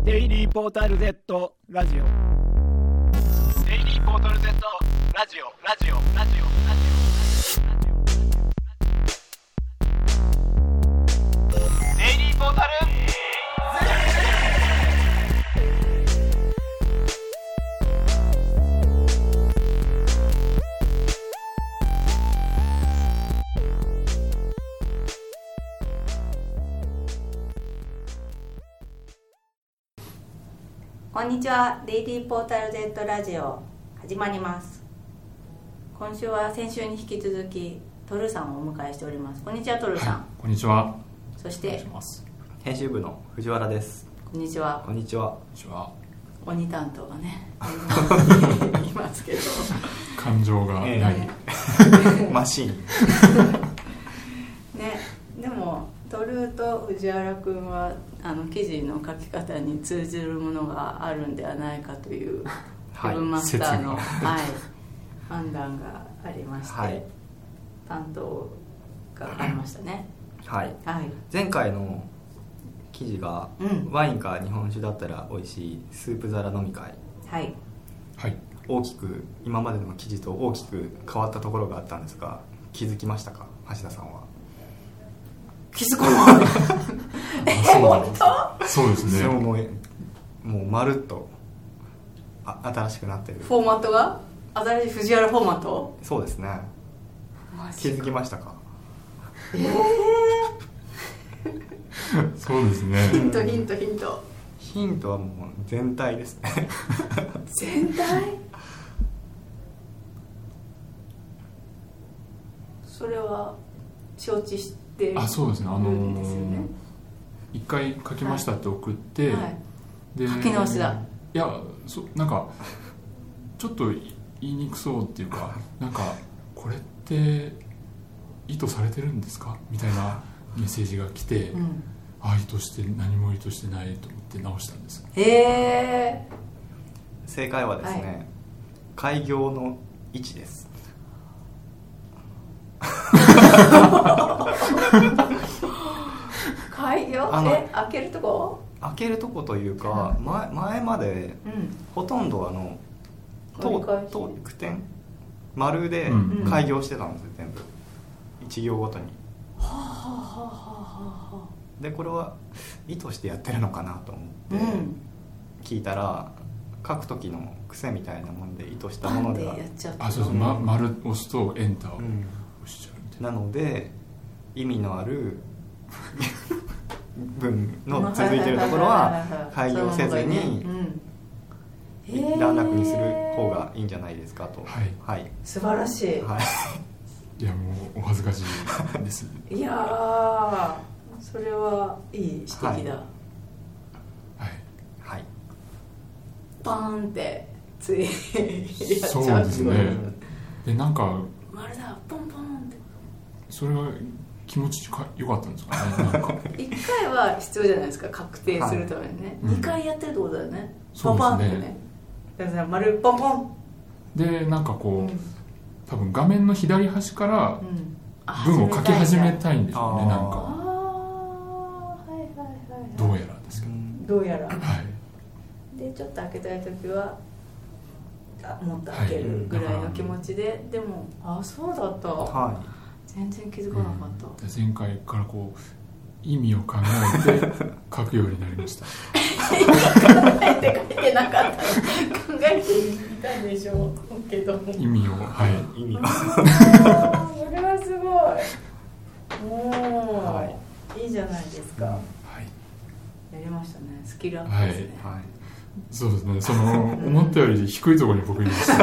デイリーポータル Z ラジオデイリーポータル Z ラジオデイリーポータルこんにちは。デイリーポータル Z ラジオ始まります。今週は先週に引き続きトルさんをお迎えしております。こんにちはトルさん、 はい、こんにちは。 そして編集部の藤原です。 こんにちは。 こんにちは。 鬼担当がねいますけど感情がない、 マシーンね。でもトルと藤原くんは記事の書き方に通じるものがあるんではないかというウェブマスターの、判断がありまして、担当がありましたね。 前回の記事が、ワインか日本酒だったら美味しいスープ皿飲み会、大きく今までの記事と大きく変わったところがあったんですが、気づきましたか、橋田さんは。 気づかない本当？そうですね。 もうまるっと新しくなってる。 フォーマットが新しい藤原フォーマット。 そうですね。気づきましたか？ そうですね。 ヒントはもう全体ですね。 全体？それは承知してそうですね。一回書きましたって送って、 で書き直しだ。 いや、なんかちょっと言いにくそうっていうか、なんかこれって意図されてるんですかみたいなメッセージが来て、何も意図してないと思って直したんです。 正解はですね、開業の位置です。 開業開けるとこというか、前まで、ほとんど句点丸で開業してたんですよ、全部一行ごとに。でこれは意図してやってるのかなと思って聞いたら、書く時の癖みたいなもんで意図したものでは丸押すとエンターを押しちゃうみたいな。 なので意味のある文の続いてるところは開業せずに段落にする方がいいんじゃないですかと。 素晴らしい。 いや、もうお恥ずかしいです。 いやそれはいい指摘だ。バーンってついやっちゃう。 そうですね。でなんか丸だポンポンって。 それは気持ち良かったんですかね。なんか 1回は必要じゃないですか、確定するためにね。2回やってるってことだよね。ポンポンってね。だから丸ポンポンで、なんかこう、多分画面の左端から文を書き始めたいんでしょうね。なんかどうやらですけど。 どうやら。でちょっと開けたい時はもっと開けるぐらいの気持ちで、でもそうだった、全然気づかなかった、 前回からこう意味を考えて書くようになりました。 考えて書いてなかった考えてみたんでしょうけども、 意味を意味をそれはすごい。もう、いいじゃないですか。やりましたね。スキルアップですね。 そうですね。思ったより低いところに僕いました。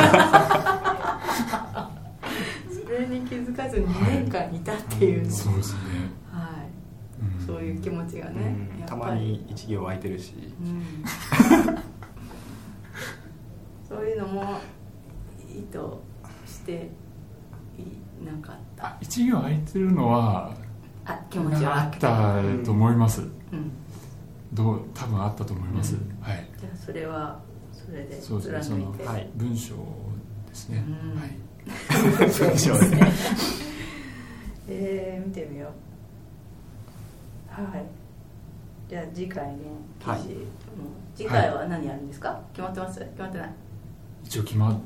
それに気づかず2年間いたっていうの。 そうですね。 そういう気持ちがね。 たまに一行空いてるし。 そういうのも意図してなかった。 一行空いてるのは気持ちはあったと思います。多分あったと思います。じゃあそれはそれで貫いて、文章ですね。 文章ですね。 見てみよう。じゃあ次回の記事も次回は何やるんですか、はい、決まってます？決まってない？ 一応決まって、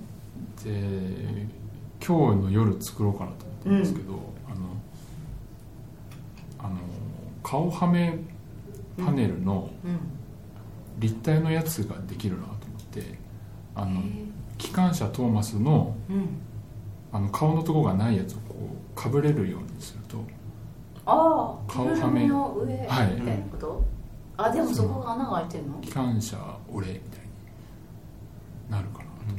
今日の夜作ろうかなと思ってるんですけど、顔はめパネルの立体のやつができるなと思って、機関車トーマスの、顔のとこがないやつをこうかぶれるようにすると、 顔はめの上みたいなこと、はい、でもそこが穴が開いてるの？ 機関車俺みたいになるかなと思って、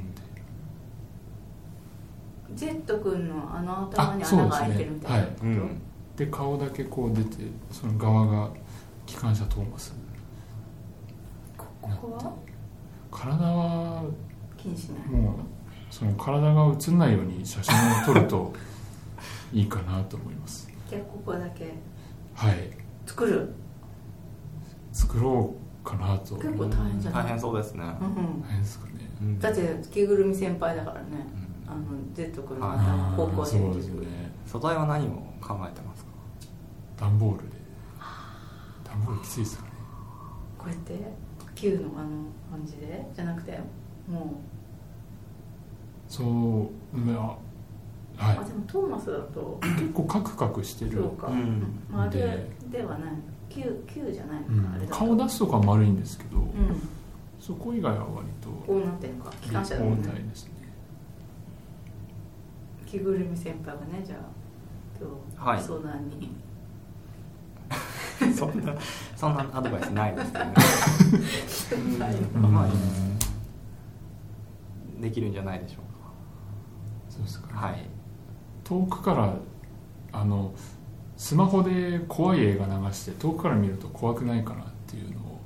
ジェット君の頭に穴が開いてるみたいなこと？ で顔だけこう出て、その側が機関車トーマス。 ここは体は気にしない。 もうその体が映んないように写真を撮るといいかなと思います。 じゃあここだけ作ろうかなと。 結構大変じゃない？ 大変そうですね。 大変ですかね。 だって着ぐるみ先輩だからね。ジェット君の高校生。 そうですよね。 素材は何を考えてますか？ 段ボールで。段ボールきついですかね。 こうやって旧の感じでじゃなくて、もうはい。でもトーマスだと結構カクカクしてる。 そうか。あれではない。旧じゃないのか。あれだと顔出すとか丸いんですけど、そこ以外は割とこうなってるのか。機関車だもんね。 ですね。 着ぐるみ先輩がね、じゃあ今日相談に、 そんなアドバイスないですけどね。できるんじゃないでしょうか。 そうですかね。 はい。 遠くからスマホで怖い映画流して遠くから見ると怖くないかなっていうのを、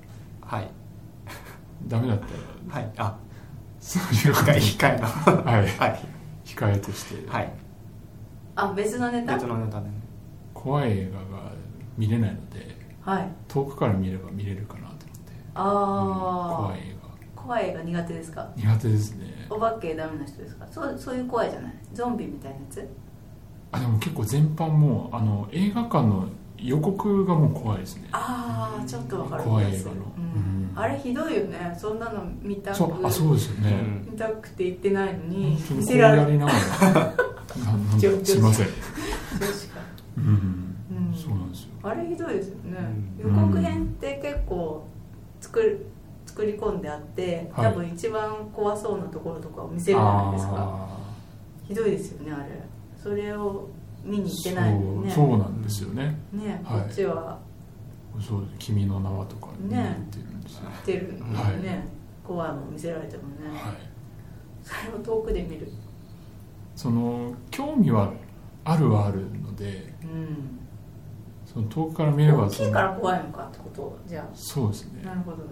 ダメだったら、そういう控えの控えとして、 別のネタでね、 怖い映画が見れないので、遠くから見れば見れるかなと思って。 怖い映画苦手ですか？ 苦手ですね。 お化けダメな人ですか？そういう怖いじゃない、ゾンビみたいなやつ。 でも結構全般も映画館の予告がもう怖いですね。 ちょっとわかる。 怖い映画の、 あれひどいよね。そんなの見たくそうですよね。 見たくて言ってないのに見せられながらすいません。そうなんですよ。 あれひどいですよね。予告編って結構作り込んであって、多分一番怖そうなところとかを見せるじゃないですか。ひどいですよね、あれ。それを見に行ってないのにね。 そうなんですよね。 こっちはそう「君の名は」とか見に行ってるんですよ。 行ってるのにね、怖いもん見せられてもね。それを遠くで見る。 その興味はあるので、その遠くから見れば大きいから怖いのかってことじゃあ。 そうですね。 なるほど。じゃ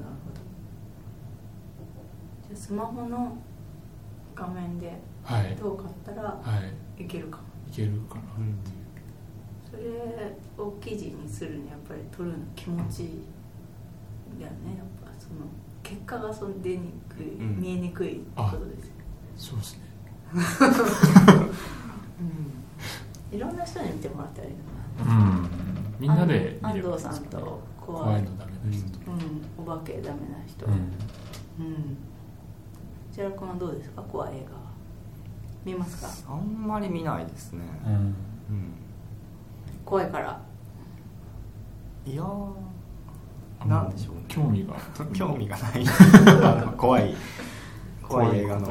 あスマホの画面でどうかったらいけるかも。 いけるかなっていう。 それを記事にするにやっぱり撮るの気持ちいいだよね。やっぱその結果が出にくい、見えにくいってことですよね。 そうですね。 いろんな人に見てもらったらいいのかな。 みんなで安藤さんと怖いのダメな人と、 お化けダメな人。千原君はどうですか？怖い映画は見ますか？ あんまり見ないですね。 怖いから。 いやなんでしょうね。 興味がない怖い映画の、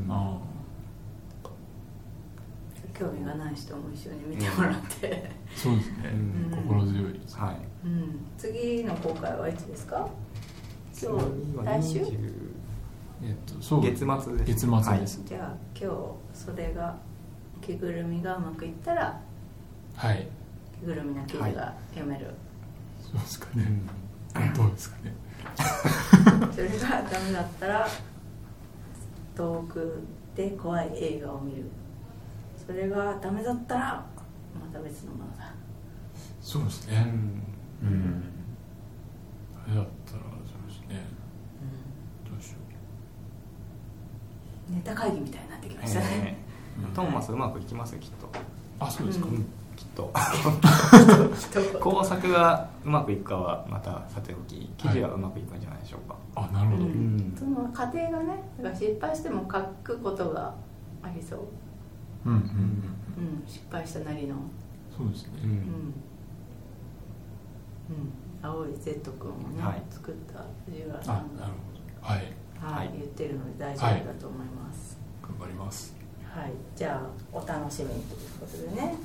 興味がない人も一緒に見てもらって、 そうですね、心強いです。 次の公開はいつですか？来週？ 月末です。 月末です。 じゃあ今日それが着ぐるみがうまくいったら、着ぐるみの記事が読める。 そうですかね。どうですかね。 それがダメだったら遠くで怖い映画を見る。それがダメだったらまた別のものだ。 そうですね。ダメだったらそうですね。どうしよう。ネタ会議みたいになってきましたね。 トーマスうまくいきますよきっと。 そうですか。 きっと工作がうまくいくかはまたさておき、記事はうまくいくんじゃないでしょうか。 ななるほど、 その過程がね、だから失敗しても書くことがありそう。失敗したなりの。 そうですね。 青い Z 君をね、作った藤原さんが言ってるので大丈夫だと思います。 頑張ります。 はい、じゃあお楽しみということでね。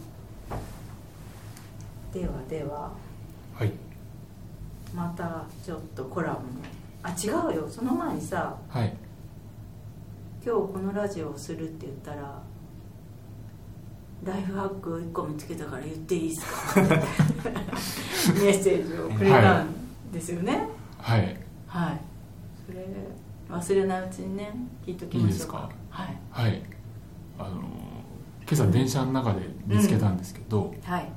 では、はい、またちょっとコラムの違うよ、その前にさ、今日このラジオをするって言ったらライフハック1個見つけたから言っていいですかメッセージをくれたんですよね。はい、それ忘れないうちにね聞いときましょうか。いいですか。 はい、今朝電車の中で見つけたんですけど、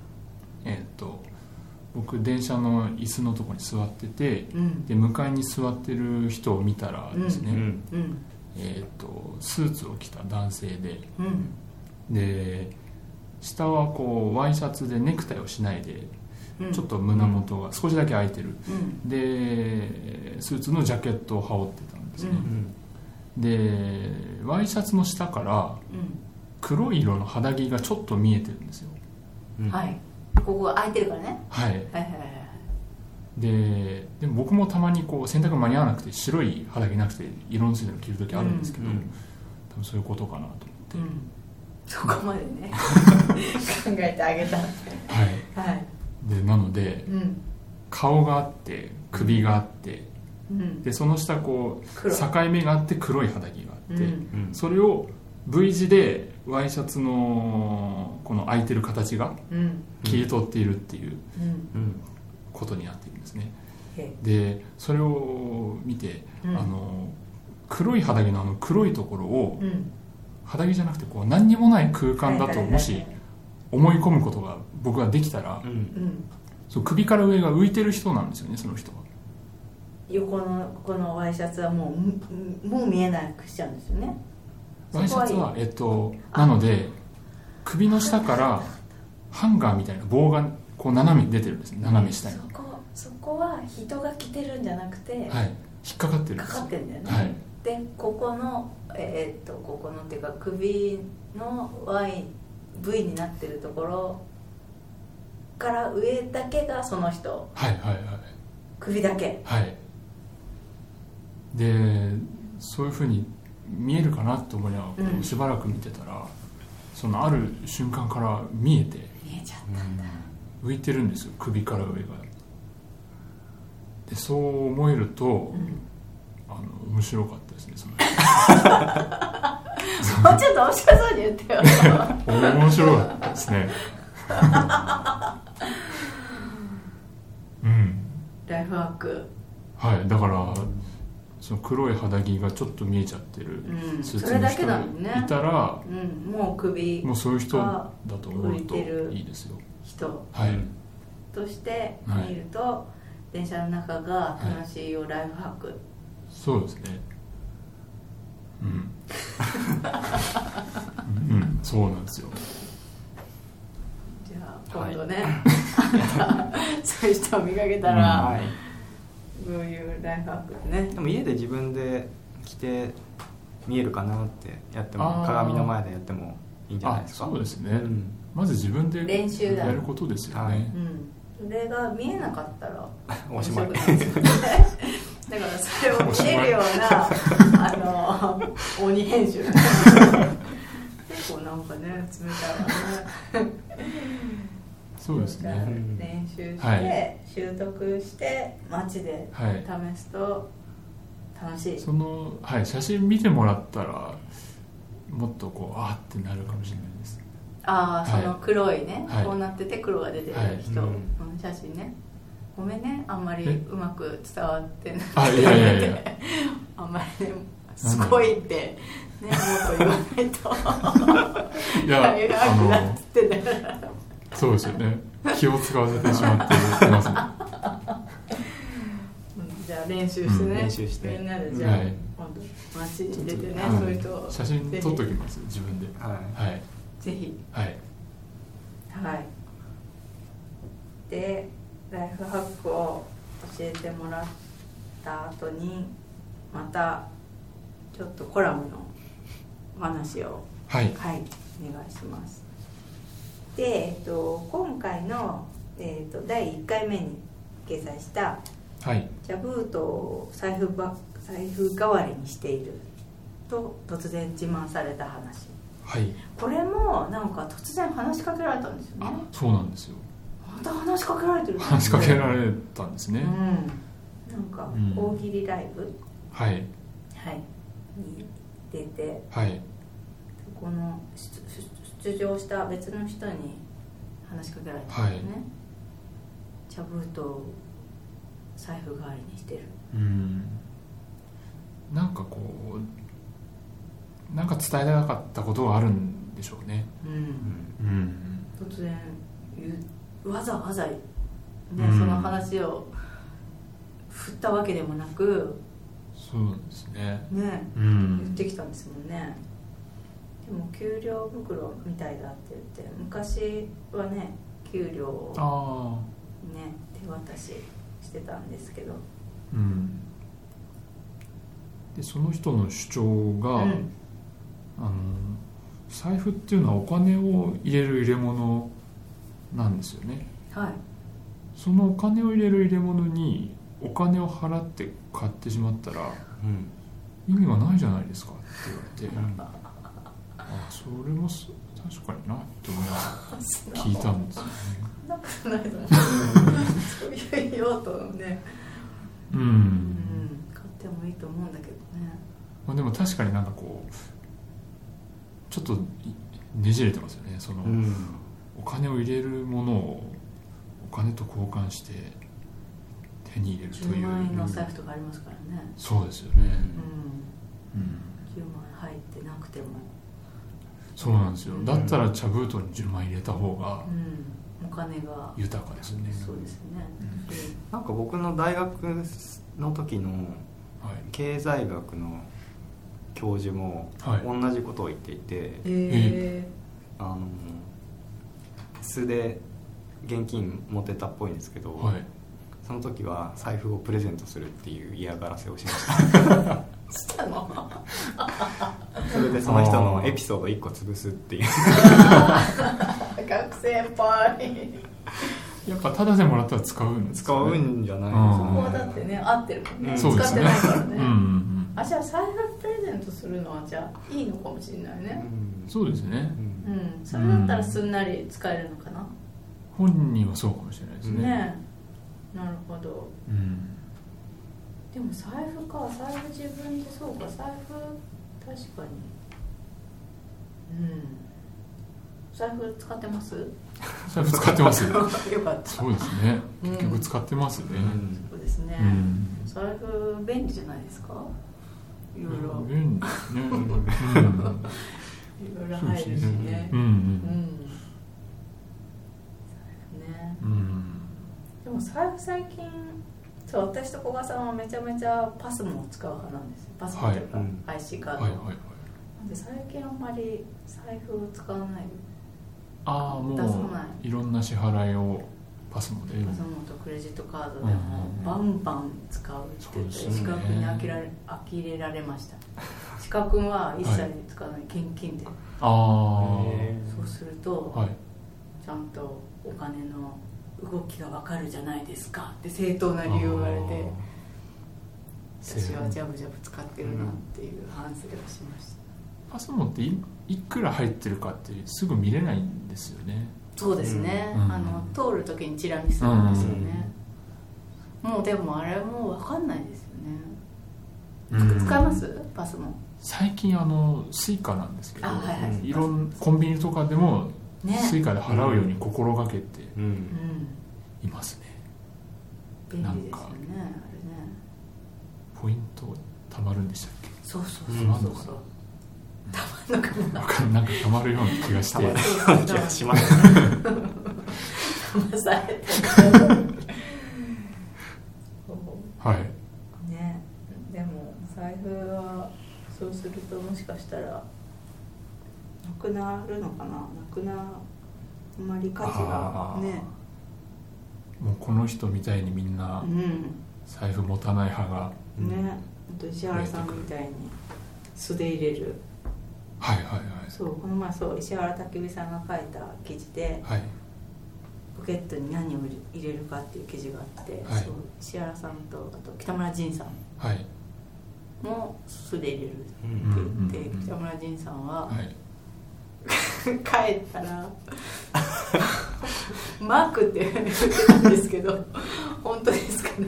僕電車の椅子のところに座ってて、で向かいに座ってる人を見たらですね、スーツを着た男性で、で下はこうワイシャツでネクタイをしないで、ちょっと胸元が少しだけ開いてる、でスーツのジャケットを羽織ってたんですね、でワイシャツの下から黒い色の肌着がちょっと見えてるんですよ。 ここが開いてるからね。 でも僕もたまにこう洗濯間に合わなくて白い肌着なくて色のついてるの着る時あるんですけど、多分そういうことかなと思って、 そこまでね考えてあげた。 でなので、顔があって首があって、でその下こう境目があって黒い肌着があって、それを V 字でワイシャツのこの開いてる形が切り取っているっていうことになっているんですね。でそれを見て、黒い肌着の黒いところを、肌着じゃなくてこう何にもない空間だともし思い込むことが僕ができたら、そう首から上が浮いてる人なんですよね、その人は。 横のこのワイシャツはもう見えなくしちゃうんですよね。 ワイシャツはなので首の下からハンガーみたいな棒がこう斜めに出てるんですね、斜め下に。 そこは人が着てるんじゃなくて、 引っかかってるんです。 かかってるんだよね。でここのここのっていうか首の V になってるところから上だけがその人。首だけ。 でそういうふうに見えるかなと思いながらしばらく見てたら、そのある瞬間から見えちゃったんだ。浮いてるんですよ、首から上が。でそう思えると、面白かったですね、そのもうちょっと面白そうに言ってよ面白かったですねライフワーク。 だからその黒い肌着がちょっと見えちゃってるスーツの人がいたら、 もう首もうそういう人だと思うといいですよ。 人として見ると、電車の中が楽しいよ、ライフハック。 そうですね。そうなんですよ。 じゃあ今度ね、そういう人を見かけたら、どういうライフハックね。 でも家で自分で着て見えるかなってやっても、鏡の前でやってもいいんじゃないですか。 そうですね、まず自分で練習だやることですよね。 それが見えなかったらおしまいだからそれを見えるような鬼編集結構なんかね、冷たいわねそうですね。 練習して、習得して街で試すと楽しい。 その、写真見てもらったらもっとこうってなるかもしれないです。 その黒いね、こうなってて黒が出てる人の写真ね。ごめんね、あんまりうまく伝わってない。 いやあんまりね、すごいってね、もっと言わないといや、そうですよね、気を使わせてしまっていますねじゃあ練習してね、 練習してみんなでじゃあ、今度街に出てね、そういう人を写真撮っときます、自分で。 ぜひ。でライフハックを教えてもらった後にまたちょっとコラムのお話をはい、 はい、お願いします。で、今回の、第1回目に掲載した茶封筒を財布代わりにしていると突然自慢された話、 はい、 これもなんか突然話しかけられたんですよね。 あ、そうなんですよ。 また話しかけられてるんですね。 話しかけられたんですね、 なんか大喜利ライブ、 はい、 はい、に出て、 はい、 この出場した別の人に話しかけられたんですね、はい、茶封筒を財布代わりにしてる。 なんかこうなんか伝えたかったことがあるんでしょうね。 突然わざわざ、ね、その話を振ったわけでもなく、 そうですね、 言ってきたんですもんね。でも給料袋みたいだって言って、昔はね給料をね手渡ししてたんですけど、 でその人の主張が、財布っていうのはお金を入れる入れ物なんですよね。 はい。そのお金を入れる入れ物にお金を払って買ってしまったら、意味がないじゃないですかって言われて、それも確かになって思いながら聞いたんですよね。 なくないだろそういう用途のね、買ってもいいと思うんだけどね。 でも確かになんかこうちょっとねじれてますよね。その、お金を入れるものをお金と交換して手に入れるという。 10万円の財布とかありますからね。 そうですよね。10万円入ってなくても。 そうなんですよ。だったら茶封筒に10万円入れた方が、 お金が豊かですね。 そうですね。 なんか僕の大学の時の経済学の教授も同じことを言っていて、素で現金持ってたっぽいんですけど、その時は財布をプレゼントするっていう嫌がらせをしましたしたのそれでその人のエピソード1個潰すっていう学生っぽい。 やっぱタダでもらったら使うんですかね。 使うんじゃないですかね。 そこはだってね合ってるもんね、使ってないからね。じゃあ財布プレゼントするのはじゃあいいのかもしれないね。 そうですね。 それだったらすんなり使えるのかな。 本人はそうかもしれないですね。 なるほど。でも財布か、財布自分で、そうか、財布確かに。財布使ってます？ 財布使ってますよかった。 そうですね。結局使ってますね。 そうですね。財布便利じゃないですか？いろいろ。 便利ですね。いろいろ入るしね。でも財布最近、そう、私と古賀さんはめちゃめちゃパスモを使う派なんですよ。パスモというか IC カード。なんで最近あんまり財布を使わない。 もういろんな支払いをパスモで。 パスモとクレジットカードでもバンバン使うって言って資格に呆れられました。資格は一切使わない、現金で。そうすると、ちゃんとお金の動きが分かるじゃないですかって正当な理由を言われて、私はジャブジャブ使ってるなっていう反省をしました。 パスモっていくら入ってるかってすぐ見れないんですよね。 そうですね、通る時にチラ見するんですよね。もうでもあれもう分かんないですよね。使いますパスモ？ 最近スイカなんですけど、いろんなコンビニとかでもスイカで払うように心がけていますね。 便利ですよね、あれね。 ポイントたまるんでしたっけ？ そうそうたまるのかな。 たまるのかな。 なんかたまるような気がして。 気がします。 騙されてはい。 ね、でも財布はそうするともしかしたらなくなるのかな。なくなあまり価値がね。 もうこの人みたいにみんな財布持たない派が石原さんみたいに素で入れる。 はいはいはい。 そうこの前石原武美さんが書いた記事で、 はい、 ポケットに何を入れるかっていう記事があって、 はい、 そう石原さんとあと北村仁さんも素で入れるって言って、北村仁さんは、はい、帰ったらマークって言ってたんですけど本当ですかね。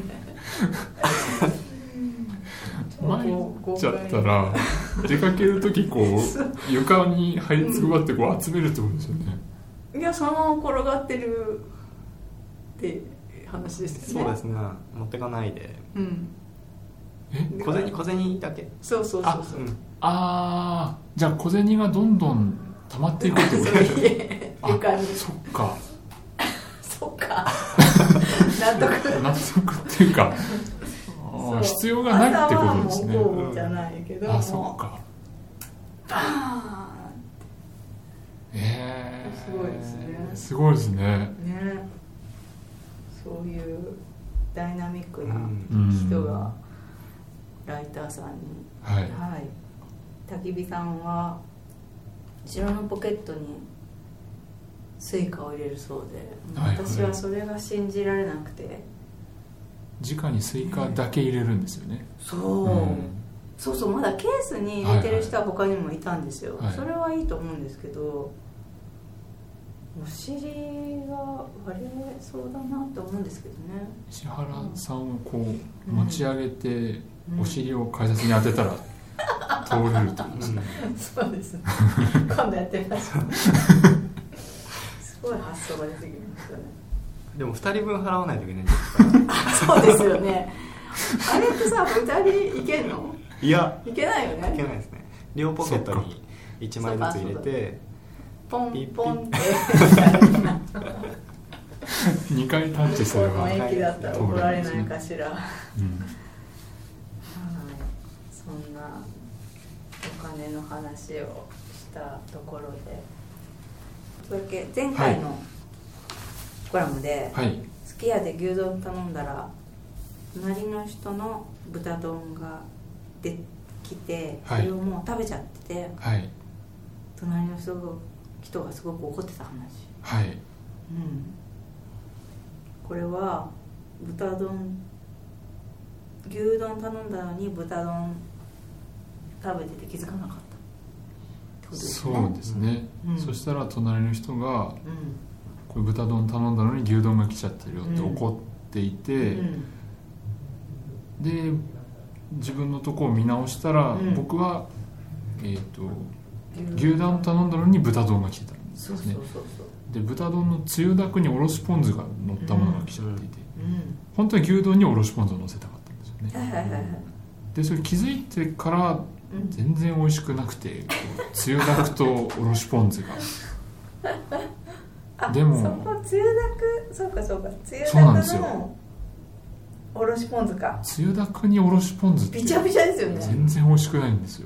参っちゃったら出かけるときこう床に這いつくばってこう集めるってことですよね。 いやそのまま転がってるって話ですよね。 そうですね、持ってかないで、小銭だけ。 そうあじゃあ小銭がどんどん溜まっていくってことですね。 床に。 そっかそっか納得っていうか必要がないってことですね。 朝はもうこうじゃないけど、 あ、そっか。 バーンすごいですね。 すごいですね。 ね、そういうダイナミックな人がライターさんに、 はい、 焚き火さんは後ろのポケットにスイカを入れるそうで、私はそれが信じられなくて。 直にスイカだけ入れるんですよね。 そうまだケースに入れてる人は他にもいたんですよ、それはいいと思うんですけど、お尻が割れそうだなと思うんですけどね。 石原さんをこう持ち上げて、お尻を改札に当てたら通れるってことですね。 そうですね。今度やってみましょう。すごい発想が出てきましたね。 でも2人分払わないといけないんですかそうですよね。あれってさ、2人いけんの？ いや、 いけないよね。 いけないですね。両ポケットに1枚ずつ入れてポンポンって 2回タッチすれば駅だったら怒られないかしら。そんなお金の話をしたところで、それだけ前回のコラムで、すき家で牛丼頼んだら隣の人の豚丼が出てきて、それをもう食べちゃってて、隣の人がすごく怒ってた話、これは牛丼頼んだのに豚丼食べてて気づかなかったってことですね。 そうですね、そしたら隣の人が、これ豚丼頼んだのに牛丼が来ちゃってるよって怒っていて、で自分のとこを見直したら、僕は、牛丼頼んだのに豚丼が来てたんですね。で豚丼のつゆだくにおろしポン酢が乗ったものが来ちゃっていて、本当は牛丼におろしポン酢を乗せたかったんですよね。でそれ気づいてから全然美味しくなくて、つゆだくとおろしポン酢がでもそこつゆだく、そうかつゆだくのおろしポン酢か。 つゆだくにおろしポン酢ってビチャビチャですよね。 全然美味しくないんですよ。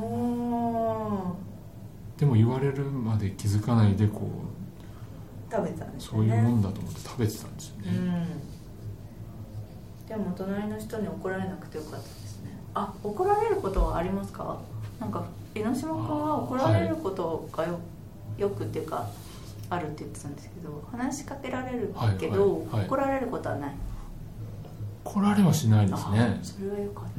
でも言われるまで気づかないでこう食べてたんですね。 そういうもんだと思って食べてたんですよね。 でも隣の人に怒られなくてよかったですね。怒られることはありますか？なんか江ノ島君は怒られることがよくっていうかあるって言ってたんですけど、話しかけられるけど、怒られることはない。 怒られはしないですね。 それはよかった。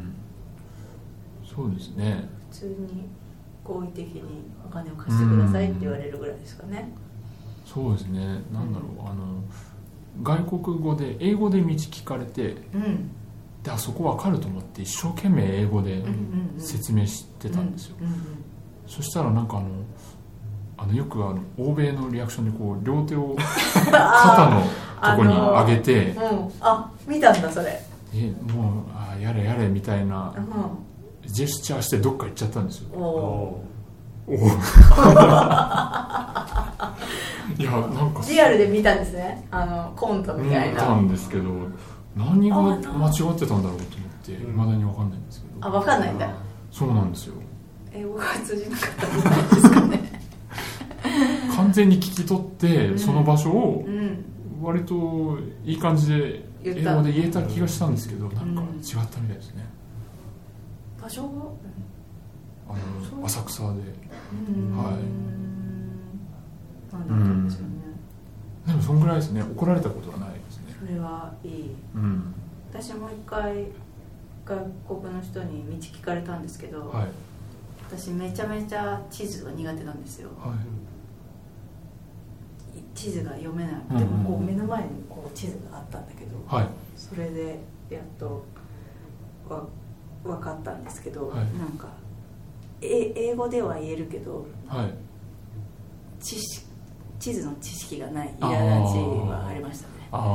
そうですね。 普通に好意的にお金を貸してくださいって言われるぐらいですかね。 そうですね。なんだろう、外国語で英語で道聞かれて、でそこ分かると思って一生懸命英語で説明してたんですよ。そしたらなんかよく欧米のリアクションでこう両手を肩のとこに上げて、 見たんだそれ。 もうやれやれみたいなジェスチャーしてどっか行っちゃったんですよ。いやなんかリアルで見たんですね。コントみたいな。 見たんですけど、何が間違ってたんだろうと思って未だに分かんないんですけど。 分かんないんだ。 そうなんですよ。 英語が通じなかったみたいですかね。 完全に聞き取ってその場所を割といい感じで英語で言えた気がしたんですけど、なんか違ったみたいですね。 場所が浅草で、はい、 なんだったんでしょうね。 でもそんぐらいですね。怒られたことはないですね。 それはいい、私も一回外国の人に道聞かれたんですけど、はい、私めちゃめちゃ地図が苦手なんですよ、はい、地図が読めない。でもこう目の前にこう地図があったんだけど、はい、それでやっと分かったんですけど、はい、なんか英語では言えるけど、はい、地図の知識がない苛立ちはありましたね。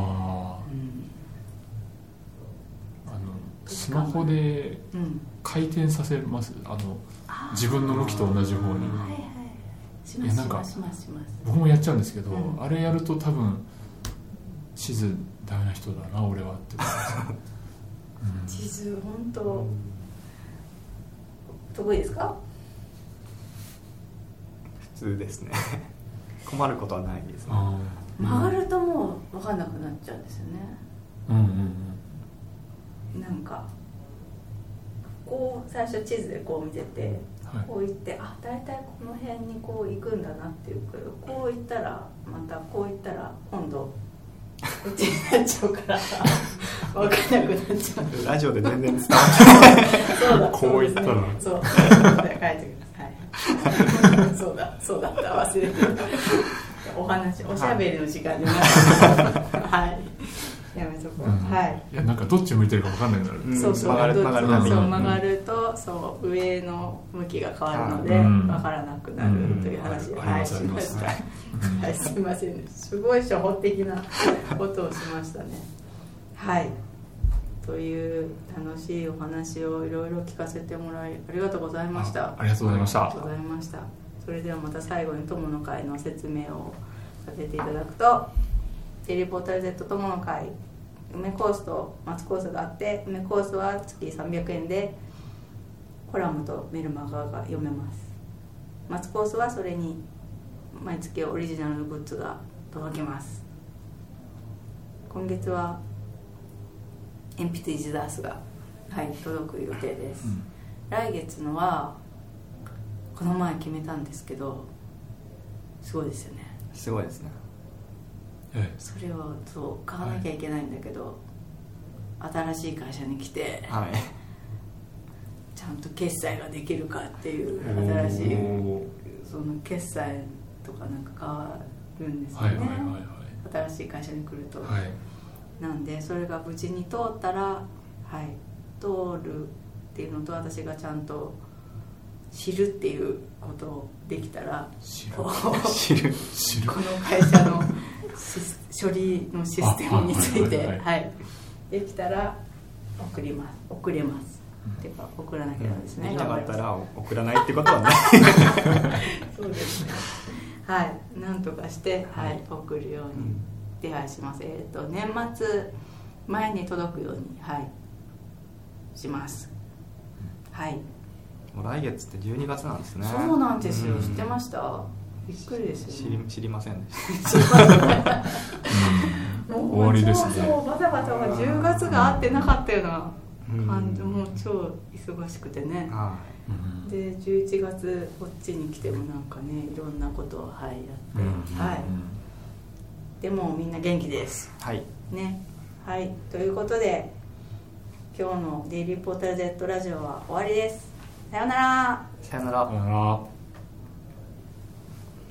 スマホで回転させます、自分の向きと同じ方に。いやなんか僕もやっちゃうんですけど、あれやると多分地図ダメな人だな俺はって思います、 地図本当得意ですか？ 普通ですね困ることはないですね。 曲がるともう分かんなくなっちゃうんですよね。なんかこう最初地図でこう見てて、こう行って大体この辺にこう行くんだなっていうけど、こう行ったらまたこう行ったら今度こっちになっちゃうから分かんなくなっちゃう。 ラジオで全然伝わってそうだこう言ったらそう書いてくださいそうだった忘れてたおしゃべりの時間になってはいやめとこう、はい。 いやなんかどっち向いてるか分かんないなる。 そう曲がるとそう上の向きが変わるので分からなくなるという話をしました。はい、すみません。すごい初歩的なことをしましたね。はい。という楽しいお話をいろいろ聞かせてもらいありがとうございました。 ありがとうございました。 ありがとうございました。それではまた最後に友の会の説明をさせていただくと、デイリーポータル Z 友の会梅コースと松コースがあって、梅コースは月300円でコラムとメルマガが読めます。松コースはそれに毎月オリジナルのグッズが届きます。今月は鉛筆イズダースが、届く予定です、来月のはこの前決めたんですけど、すごいですよね。 すごいですね。 それをそう買わなきゃいけないんだけど、新しい会社に来て、ちゃんと決済ができるかっていう新しいその決済とかなんか変わるんですよね、新しい会社に来ると、なんでそれが無事に通ったら、通るっていうのと、私がちゃんと知るっていうことをできたら、この会社の処理のシステムについてできたら送れますっていうか送らなきゃですね。 できなかったら送らないってことはないそうですね。なんとかして、送るように手配します。年末前に届くようにします。 もう来月って12月なんですね。 そうなんですよ。知ってました？びっくりですよね。 知りませんでしたもう終わりですね。そうバタバタが10月が合ってなかったような感じ、もう超忙しくてね、で11月こっちに来てもなんかね、いろんなことをやって、でもみんな元気ですね。ということで今日のデイリーポータル Z ラジオは終わりです。さようなら。 さようなら。